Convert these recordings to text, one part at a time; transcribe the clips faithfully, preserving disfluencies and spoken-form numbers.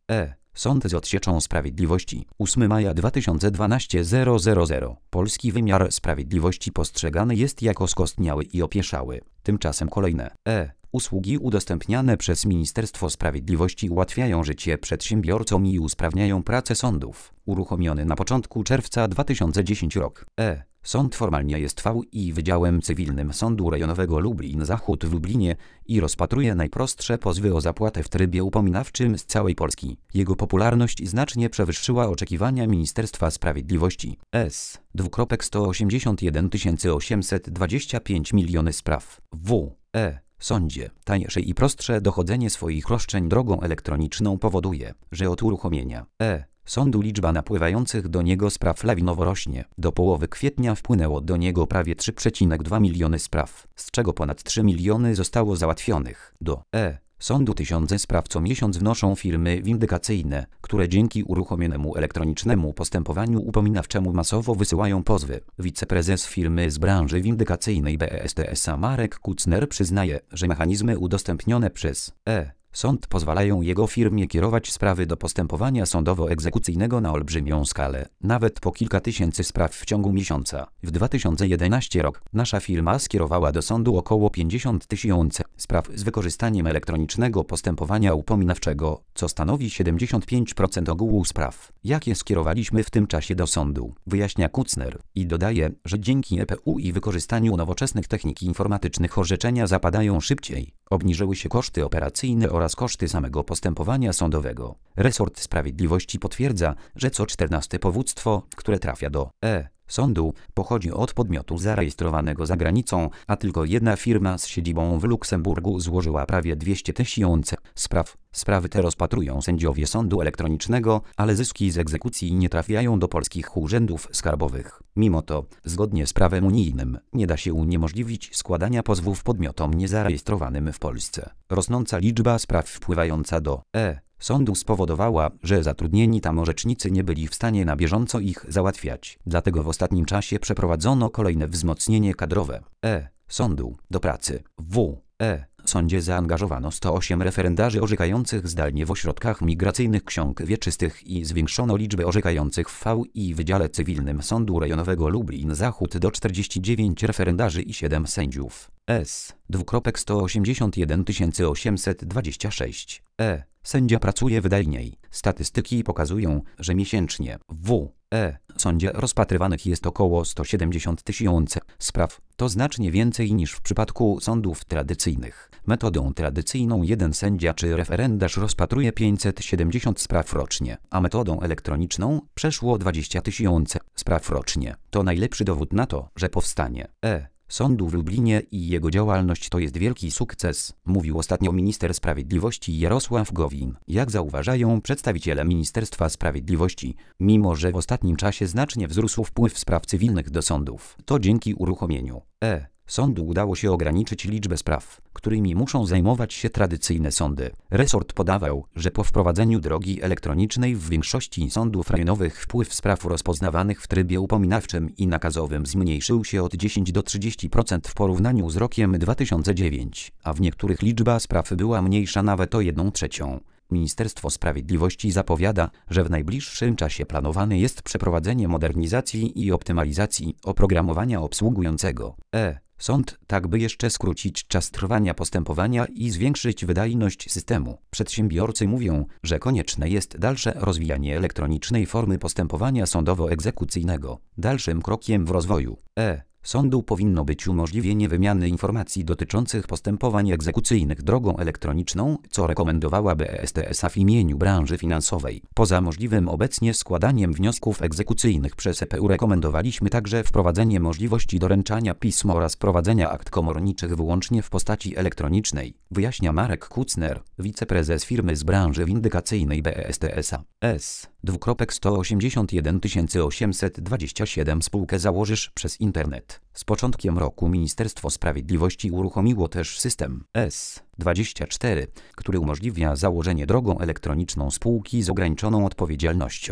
E. Sąd z odsieczą sprawiedliwości. ósmego maja dwa tysiące dwunastego. Polski wymiar sprawiedliwości postrzegany jest jako skostniały i opieszały. Tymczasem kolejne E. Usługi udostępniane przez Ministerstwo Sprawiedliwości ułatwiają życie przedsiębiorcom i usprawniają pracę sądów. Uruchomiony na początku czerwca dwa tysiące dziesiątego rok. E. Sąd formalnie jest V I Wydziałem Cywilnym Sądu Rejonowego Lublin Zachód w Lublinie i rozpatruje najprostsze pozwy o zapłatę w trybie upominawczym z całej Polski. Jego popularność znacznie przewyższyła oczekiwania Ministerstwa Sprawiedliwości. S. sto osiemdziesiąt jeden tysięcy osiemset dwadzieścia pięć miliony spraw. W. E. Sądzie. Tańsze i prostsze dochodzenie swoich roszczeń drogą elektroniczną powoduje, że od uruchomienia E. Sądu liczba napływających do niego spraw lawinowo rośnie. Do połowy kwietnia wpłynęło do niego prawie trzy przecinek dwa miliony spraw, z czego ponad trzy miliony zostało załatwionych. Do E. Sądu tysiące spraw co miesiąc wnoszą firmy windykacyjne, które dzięki uruchomionemu elektronicznemu postępowaniu upominawczemu masowo wysyłają pozwy. Wiceprezes firmy z branży windykacyjnej B E S T S A Marek Kucner przyznaje, że mechanizmy udostępnione przez E. Sąd pozwalają jego firmie kierować sprawy do postępowania sądowo-egzekucyjnego na olbrzymią skalę, nawet po kilka tysięcy spraw w ciągu miesiąca. W dwa tysiące jedenastym rok nasza firma skierowała do sądu około pięćdziesiąt tysięcy spraw z wykorzystaniem elektronicznego postępowania upominawczego, co stanowi siedemdziesiąt pięć procent ogółu spraw, jakie skierowaliśmy w tym czasie do sądu, wyjaśnia Kucner i dodaje, że dzięki E P U i wykorzystaniu nowoczesnych technik informatycznych orzeczenia zapadają szybciej, obniżyły się koszty operacyjne oraz koszty samego postępowania sądowego. Resort Sprawiedliwości potwierdza, że co czternaste powództwo, które trafia do E. Sądu, pochodzi od podmiotu zarejestrowanego za granicą, a tylko jedna firma z siedzibą w Luksemburgu złożyła prawie dwieście tysięcy spraw. Sprawy te rozpatrują sędziowie sądu elektronicznego, ale zyski z egzekucji nie trafiają do polskich urzędów skarbowych. Mimo to, zgodnie z prawem unijnym, nie da się uniemożliwić składania pozwów podmiotom niezarejestrowanym w Polsce. Rosnąca liczba spraw wpływająca do E. Sądu spowodowała, że zatrudnieni tam orzecznicy nie byli w stanie na bieżąco ich załatwiać. Dlatego w ostatnim czasie przeprowadzono kolejne wzmocnienie kadrowe E. Sądu do pracy w E. Sądzie zaangażowano sto osiem referendarzy orzekających zdalnie w ośrodkach migracyjnych ksiąg wieczystych i zwiększono liczbę orzekających w V I Wydziale Cywilnym Sądu Rejonowego Lublin Zachód do czterdziestu dziewięciu referendarzy i siedmiu sędziów. S. sto osiemdziesiąt jeden tysięcy osiemset dwadzieścia sześć. E. Sędzia pracuje wydajniej. Statystyki pokazują, że miesięcznie w E. Sądzie rozpatrywanych jest około sto siedemdziesiąt tysięcy spraw. To znacznie więcej niż w przypadku sądów tradycyjnych. Metodą tradycyjną jeden sędzia czy referendarz rozpatruje pięćset siedemdziesiąt spraw rocznie, a metodą elektroniczną przeszło dwadzieścia tysięcy spraw rocznie. To najlepszy dowód na to, że powstanie E. Sądu w Lublinie i jego działalność to jest wielki sukces, mówił ostatnio minister sprawiedliwości Jarosław Gowin. Jak zauważają przedstawiciele Ministerstwa Sprawiedliwości, mimo że w ostatnim czasie znacznie wzrósł wpływ spraw cywilnych do sądów, to dzięki uruchomieniu E. Sądu udało się ograniczyć liczbę spraw, którymi muszą zajmować się tradycyjne sądy. Resort podawał, że po wprowadzeniu drogi elektronicznej w większości sądów rejonowych wpływ spraw rozpoznawanych w trybie upominawczym i nakazowym zmniejszył się od dziesięć do trzydziestu procent w porównaniu z rokiem dwa tysiące dziewiątym, a w niektórych liczba spraw była mniejsza nawet o jedną trzecią. Ministerstwo Sprawiedliwości zapowiada, że w najbliższym czasie planowane jest przeprowadzenie modernizacji i optymalizacji oprogramowania obsługującego E. Sąd, tak by jeszcze skrócić czas trwania postępowania i zwiększyć wydajność systemu. Przedsiębiorcy mówią, że konieczne jest dalsze rozwijanie elektronicznej formy postępowania sądowo-egzekucyjnego. Dalszym krokiem w rozwoju E. Sądu powinno być umożliwienie wymiany informacji dotyczących postępowań egzekucyjnych drogą elektroniczną, co rekomendowała B E S T S A w imieniu branży finansowej. Poza możliwym obecnie składaniem wniosków egzekucyjnych przez E P U rekomendowaliśmy także wprowadzenie możliwości doręczania pism oraz prowadzenia akt komorniczych wyłącznie w postaci elektronicznej, wyjaśnia Marek Kucner, wiceprezes firmy z branży windykacyjnej B E S T S A. S. sto osiemdziesiąt jeden tysięcy osiemset dwadzieścia siedem spółkę założysz przez internet. Z początkiem roku Ministerstwo Sprawiedliwości uruchomiło też system S dwadzieścia cztery, który umożliwia założenie drogą elektroniczną spółki z ograniczoną odpowiedzialnością.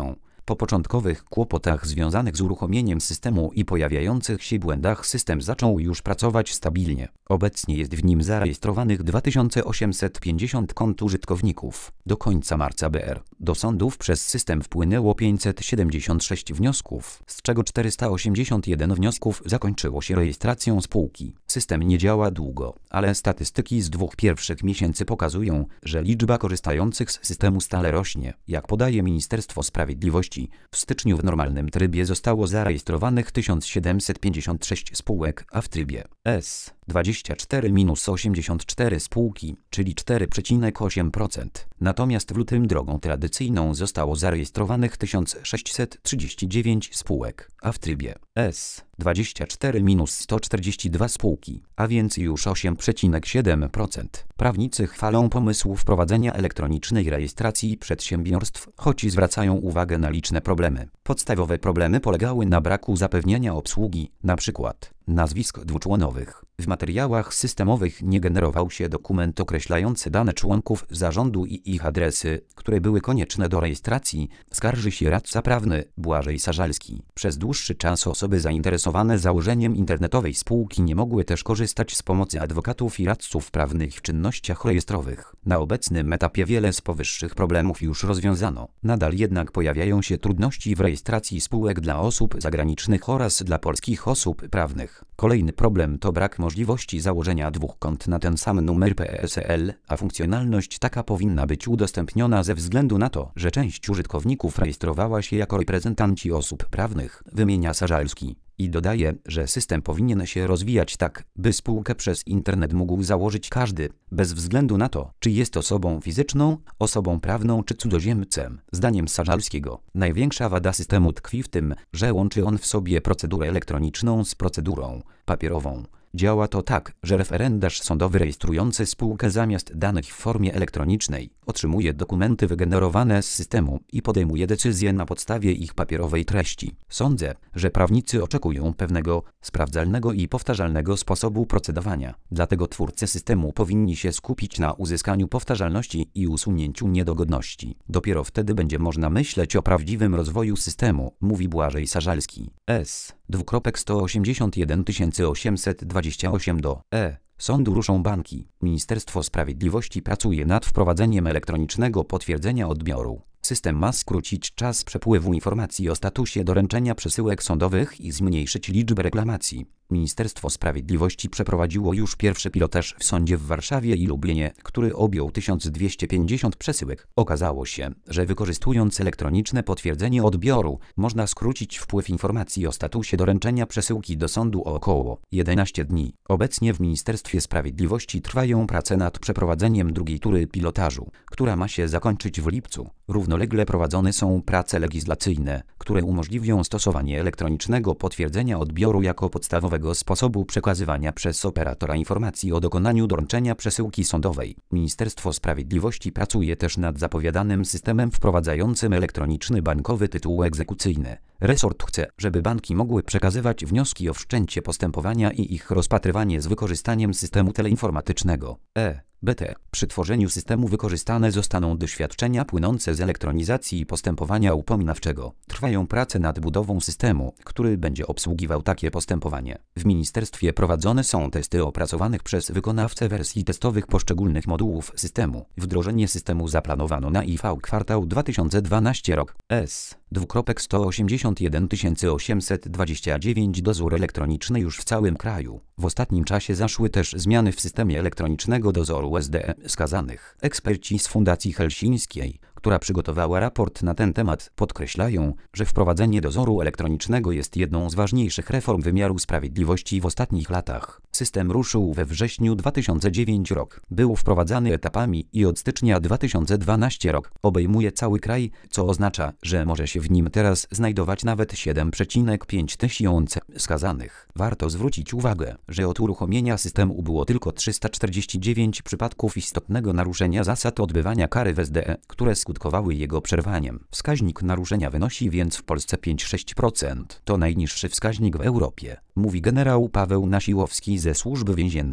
Po początkowych kłopotach związanych z uruchomieniem systemu i pojawiających się błędach system zaczął już pracować stabilnie. Obecnie jest w nim zarejestrowanych dwa tysiące osiemset pięćdziesiąt kont użytkowników. Do końca marca B R do sądów przez system wpłynęło pięćset siedemdziesiąt sześć wniosków, z czego czterysta osiemdziesiąt jeden wniosków zakończyło się rejestracją spółki. System nie działa długo, ale statystyki z dwóch pierwszych miesięcy pokazują, że liczba korzystających z systemu stale rośnie. Jak podaje Ministerstwo Sprawiedliwości, w styczniu w normalnym trybie zostało zarejestrowanych tysiąc siedemset pięćdziesiąt sześć spółek, a w trybie S dwadzieścia cztery osiemdziesiąt cztery spółki, czyli cztery przecinek osiem procent. Natomiast w lutym drogą tradycyjną zostało zarejestrowanych tysiąc sześćset trzydzieści dziewięć spółek, a w trybie S dwadzieścia cztery sto czterdzieści dwa spółki, a więc już osiem przecinek siedem procent. Prawnicy chwalą pomysł wprowadzenia elektronicznej rejestracji przedsiębiorstw, choć zwracają uwagę na liczne problemy. Podstawowe problemy polegały na braku zapewnienia obsługi, np. nazwisk dwuczłonowych. W materiałach systemowych nie generował się dokument określający dane członków zarządu i ich adresy, które były konieczne do rejestracji, skarży się radca prawny Błażej Sażalski. Przez dłuższy czas osoby zainteresowane założeniem internetowej spółki nie mogły też korzystać z pomocy adwokatów i radców prawnych w czynnościach rejestrowych. Na obecnym etapie wiele z powyższych problemów już rozwiązano. Nadal jednak pojawiają się trudności w rejestracji spółek dla osób zagranicznych oraz dla polskich osób prawnych. Kolejny problem to brak możliwości założenia dwóch kont na ten sam numer P E S E L, a funkcjonalność taka powinna być udostępniona ze względu na to, że część użytkowników rejestrowała się jako reprezentanci osób prawnych, wymienia Sażalski. I dodaje, że system powinien się rozwijać tak, by spółkę przez internet mógł założyć każdy, bez względu na to, czy jest osobą fizyczną, osobą prawną czy cudzoziemcem. Zdaniem Sażalskiego, największa wada systemu tkwi w tym, że łączy on w sobie procedurę elektroniczną z procedurą papierową. Działa to tak, że referendarz sądowy rejestrujący spółkę zamiast danych w formie elektronicznej otrzymuje dokumenty wygenerowane z systemu i podejmuje decyzję na podstawie ich papierowej treści. Sądzę, że prawnicy oczekują pewnego, sprawdzalnego i powtarzalnego sposobu procedowania. Dlatego twórcy systemu powinni się skupić na uzyskaniu powtarzalności i usunięciu niedogodności. Dopiero wtedy będzie można myśleć o prawdziwym rozwoju systemu, mówi Błażej Sażalski. S. dwukropek sto osiemdziesiąt jeden tysięcy osiemset dwadzieścia osiem do E. Sądu ruszą banki. Ministerstwo Sprawiedliwości pracuje nad wprowadzeniem elektronicznego potwierdzenia odbioru. System ma skrócić czas przepływu informacji o statusie doręczenia przesyłek sądowych i zmniejszyć liczbę reklamacji. Ministerstwo Sprawiedliwości przeprowadziło już pierwszy pilotaż w sądzie w Warszawie i Lublinie, który objął tysiąc dwieście pięćdziesiąt przesyłek. Okazało się, że wykorzystując elektroniczne potwierdzenie odbioru, można skrócić wpływ informacji o statusie doręczenia przesyłki do sądu o około jedenaście dni. Obecnie w Ministerstwie Sprawiedliwości trwają prace nad przeprowadzeniem drugiej tury pilotażu, która ma się zakończyć w lipcu. Równolegle prowadzone są prace legislacyjne, które umożliwią stosowanie elektronicznego potwierdzenia odbioru jako podstawowego sposobu przekazywania przez operatora informacji o dokonaniu doręczenia przesyłki sądowej. Ministerstwo Sprawiedliwości pracuje też nad zapowiadanym systemem wprowadzającym elektroniczny bankowy tytuł egzekucyjny. Resort chce, żeby banki mogły przekazywać wnioski o wszczęcie postępowania i ich rozpatrywanie z wykorzystaniem systemu teleinformatycznego. E. B T. Przy tworzeniu systemu wykorzystane zostaną doświadczenia płynące z elektronizacji postępowania upominawczego. Trwają prace nad budową systemu, który będzie obsługiwał takie postępowanie. W ministerstwie prowadzone są testy opracowanych przez wykonawcę wersji testowych poszczególnych modułów systemu. Wdrożenie systemu zaplanowano na I V kwartał dwa tysiące dwunasty rok. S. dwukropek sto osiemdziesiąt jeden tysięcy osiemset dwadzieścia dziewięć Dozór elektroniczny już w całym kraju. W ostatnim czasie zaszły też zmiany w systemie elektronicznego dozoru S D E skazanych. Eksperci z Fundacji Helsińskiej, która przygotowała raport na ten temat, podkreślają, że wprowadzenie dozoru elektronicznego jest jedną z ważniejszych reform wymiaru sprawiedliwości w ostatnich latach. System ruszył we wrześniu dwa tysiące dziewiątego rok. Był wprowadzany etapami i od stycznia dwa tysiące dwunastego rok obejmuje cały kraj, co oznacza, że może się w nim teraz znajdować nawet siedem przecinek pięć tysiąca skazanych. Warto zwrócić uwagę, że od uruchomienia systemu było tylko trzysta czterdzieści dziewięć przypadków istotnego naruszenia zasad odbywania kary w S D E, które skutkowały jego przerwaniem. Wskaźnik naruszenia wynosi więc w Polsce pięć przecinek sześć procent. To najniższy wskaźnik w Europie, mówi generał Paweł Nasiłowski ze Służby Więziennej.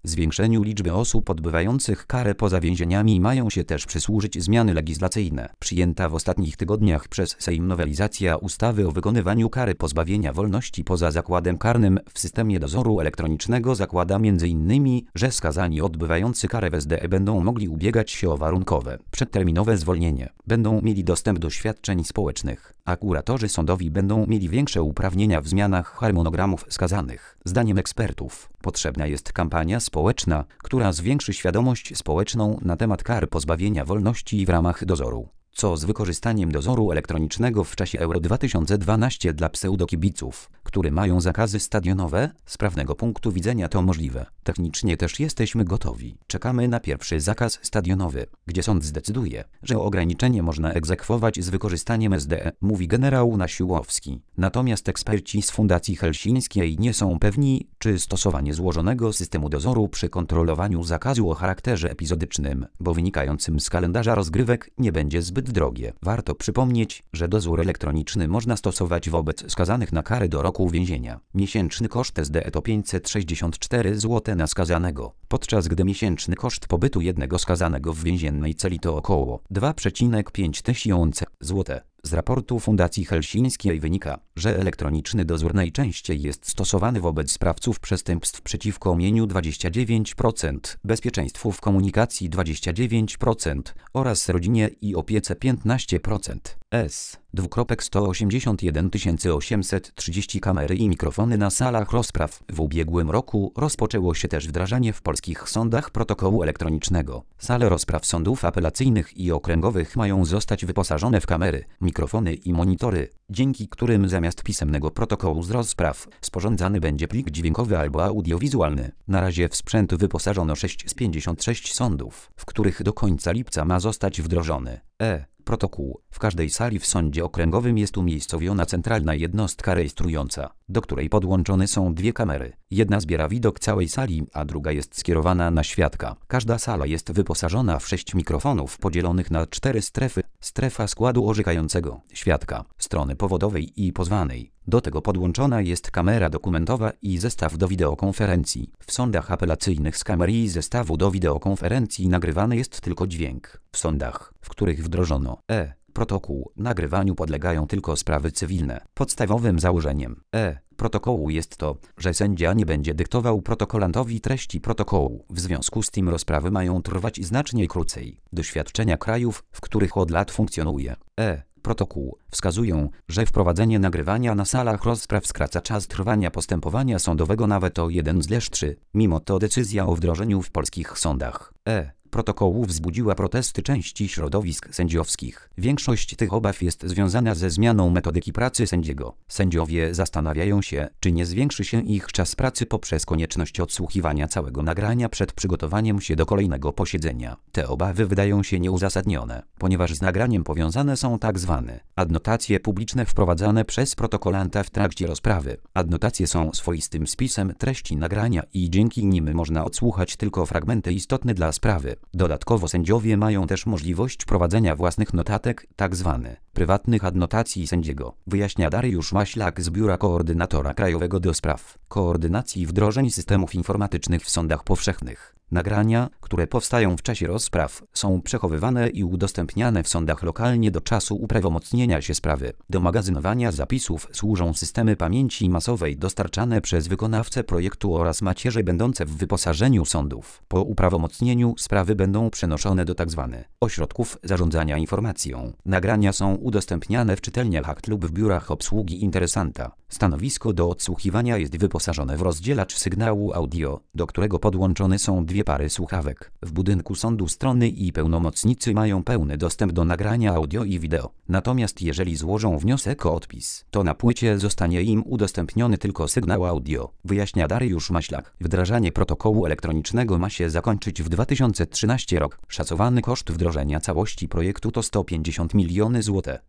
Zwiększeniu liczby osób odbywających karę poza więzieniami mają się też przysłużyć zmiany legislacyjne. Przyjęta w ostatnich tygodniach przez Sejm nowelizacja ustawy o wykonywaniu kary pozbawienia wolności poza zakładem karnym w systemie dozoru elektronicznego zakłada między innymi, że skazani odbywający karę w S D E będą mogli ubiegać się o warunkowe, przedterminowe zwolnienie, będą mieli dostęp do świadczeń społecznych, a kuratorzy sądowi będą mieli większe uprawnienia w zmianach harmonogramów skazanych. Zdaniem ekspertów potrzebna jest kampania społeczna, która zwiększy świadomość społeczną na temat kar pozbawienia wolności w ramach dozoru. Co z wykorzystaniem dozoru elektronicznego w czasie Euro dwa tysiące dwanaście dla pseudokibiców, które mają zakazy stadionowe? Z prawnego punktu widzenia to możliwe. Technicznie też jesteśmy gotowi. Czekamy na pierwszy zakaz stadionowy, gdzie sąd zdecyduje, że ograniczenie można egzekwować z wykorzystaniem S D E, mówi generał Nasiłowski. Natomiast eksperci z Fundacji Helsińskiej nie są pewni, czy stosowanie złożonego systemu dozoru przy kontrolowaniu zakazu o charakterze epizodycznym, bo wynikającym z kalendarza rozgrywek, nie będzie zbyt drogie. Warto przypomnieć, że dozór elektroniczny można stosować wobec skazanych na karę do roku więzienia. Miesięczny koszt S D E to pięćset sześćdziesiąt cztery złote na skazanego, podczas gdy miesięczny koszt pobytu jednego skazanego w więziennej celi to około dwa przecinek pięć tysiąca złotych. Z raportu Fundacji Helsińskiej wynika, że elektroniczny dozór najczęściej jest stosowany wobec sprawców przestępstw przeciwko mieniu dwadzieścia dziewięć procent, bezpieczeństwu w komunikacji dwadzieścia dziewięć procent oraz rodzinie i opiece piętnaście procent. S. sto osiemdziesiąt jeden tysięcy osiemset trzydzieści kamery i mikrofony na salach rozpraw. W ubiegłym roku rozpoczęło się też wdrażanie w polskich sądach protokołu elektronicznego. Sale rozpraw sądów apelacyjnych i okręgowych mają zostać wyposażone w kamery, mikrofony i monitory, dzięki którym zamiast pisemnego protokołu z rozpraw sporządzany będzie plik dźwiękowy albo audiowizualny. Na razie w sprzęt wyposażono sześć z pięćdziesięciu sześciu sądów, w których do końca lipca ma zostać wdrożony. E. Protokół. W każdej sali w sądzie okręgowym jest umiejscowiona centralna jednostka rejestrująca, do której podłączone są dwie kamery. Jedna zbiera widok całej sali, a druga jest skierowana na świadka. Każda sala jest wyposażona w sześć mikrofonów podzielonych na cztery strefy. Strefa składu orzekającego, świadka, strony powodowej i pozwanej. Do tego podłączona jest kamera dokumentowa i zestaw do wideokonferencji. W sądach apelacyjnych z kamery i zestawu do wideokonferencji nagrywany jest tylko dźwięk. W sądach, w których wdrożono E. protokół, nagrywaniu podlegają tylko sprawy cywilne. Podstawowym założeniem E. protokołu jest to, że sędzia nie będzie dyktował protokolantowi treści protokołu. W związku z tym rozprawy mają trwać znacznie krócej. Doświadczenia krajów, w których od lat funkcjonuje E. protokół, wskazują, że wprowadzenie nagrywania na salach rozpraw skraca czas trwania postępowania sądowego nawet o jeden zleż trzy. Mimo to decyzja o wdrożeniu w polskich sądach E. protokołu wzbudziła protesty części środowisk sędziowskich. Większość tych obaw jest związana ze zmianą metodyki pracy sędziego. Sędziowie zastanawiają się, czy nie zwiększy się ich czas pracy poprzez konieczność odsłuchiwania całego nagrania przed przygotowaniem się do kolejnego posiedzenia. Te obawy wydają się nieuzasadnione, ponieważ z nagraniem powiązane są tak zwane adnotacje publiczne wprowadzane przez protokolanta w trakcie rozprawy. Adnotacje są swoistym spisem treści nagrania i dzięki nim można odsłuchać tylko fragmenty istotne dla sprawy. Dodatkowo sędziowie mają też możliwość prowadzenia własnych notatek, tzw. prywatnych adnotacji sędziego, wyjaśnia Dariusz Maślak z Biura Koordynatora Krajowego do Spraw Koordynacji Wdrożeń Systemów Informatycznych w Sądach Powszechnych. Nagrania, które powstają w czasie rozpraw, są przechowywane i udostępniane w sądach lokalnie do czasu uprawomocnienia się sprawy. Do magazynowania zapisów służą systemy pamięci masowej dostarczane przez wykonawcę projektu oraz macierze będące w wyposażeniu sądów. Po uprawomocnieniu sprawy będą przenoszone do tzw. ośrodków zarządzania informacją. Nagrania są udostępniane w czytelniach akt lub w biurach obsługi interesanta. Stanowisko do odsłuchiwania jest wyposażone w rozdzielacz sygnału audio, do którego podłączone są dwie pary słuchawek. W budynku sądu strony i pełnomocnicy mają pełny dostęp do nagrania audio i wideo. Natomiast jeżeli złożą wniosek o odpis, to na płycie zostanie im udostępniony tylko sygnał audio, wyjaśnia Dariusz Maślak. Wdrażanie protokołu elektronicznego ma się zakończyć w dwa tysiące trzynastym roku. Szacowany koszt wdrożenia całości projektu to sto pięćdziesiąt milionów złotych.